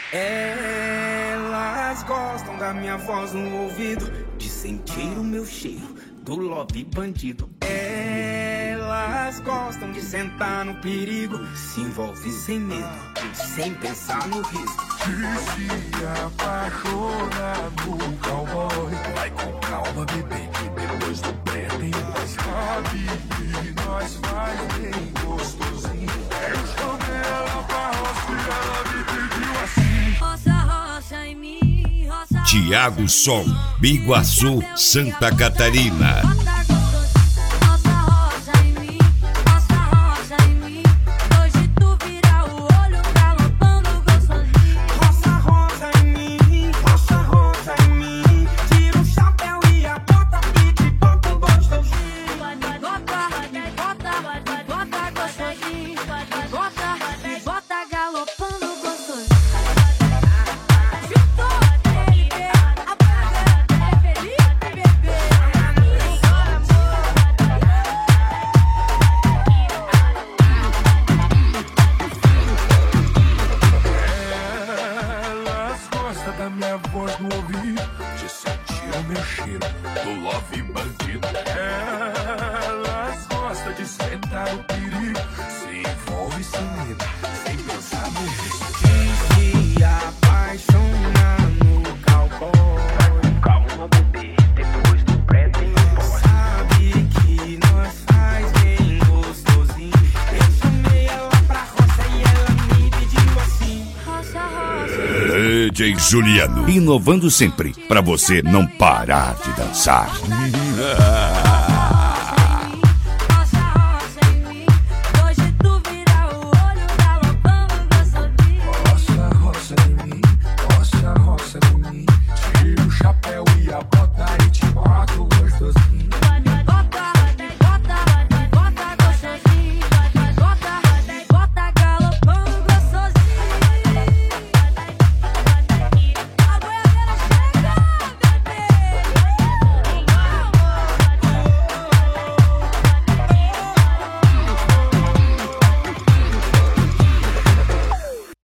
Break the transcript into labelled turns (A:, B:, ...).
A: Elas gostam da minha voz no ouvido, de sentir o meu cheiro do love bandido. Elas gostam de sentar no perigo, se envolve sem medo, sem pensar no risco.
B: De se apaixonar no cowboy.
C: Vai com calma, bebê, que depois do pré tem mais.
B: Sabe que nós faz bem gostosinho. Eu chamei ela pra roça e ela me pediu assim.
D: Roça, roça em mim, roça.
E: Tiago Som, Biguaçu, Santa Catarina. DJ Juliano, inovando sempre, pra você não parar de dançar.